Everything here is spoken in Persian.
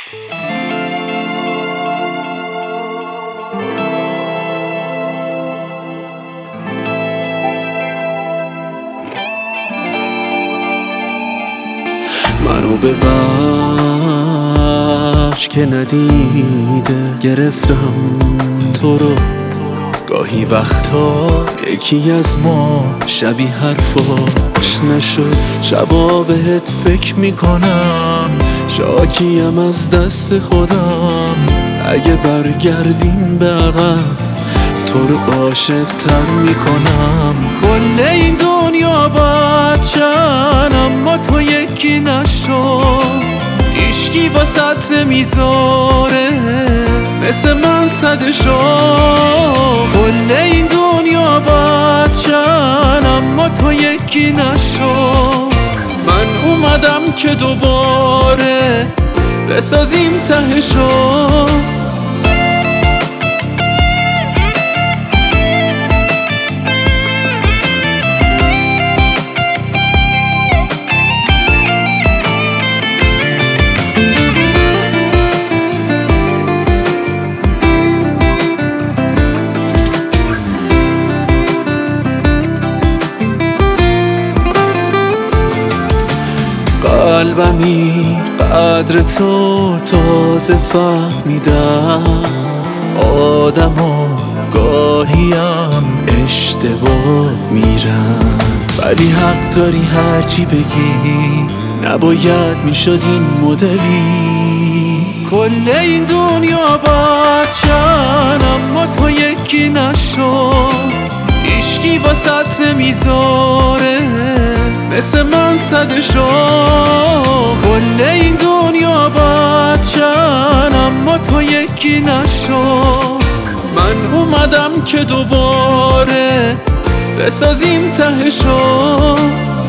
منو ببخش که ندیده گرفتم تو رو. گاهی وقتا یکی از ما شبیه حرفاش نشد. شبا بهت فکر میکنم شاکیم از دست خودم. اگه برگردیم به عقب تو رو عاشق تر میکنم. کل این دنیا بد شن اما تو یکی نشو. هیچکی واسط نمیذاره مثل من صدشو. کل این دنیا بد شن اما تو یکی نشو. من اومدم که دوباره بسازیم تهشو. قلبمی قدر تو تازه فهمیدم. آدما گاهیم اشتباه میرن ولی حق داری هرچی بگی. نباید میشد این مدلی. کل این دنیا بد شن اما تو یکی نشو. هیچکی واسط نمیذاره مثل من صدشو. کل این دنیا بد شن اما تو یکی نشو. من اومدم که دوباره بسازیم تهشو.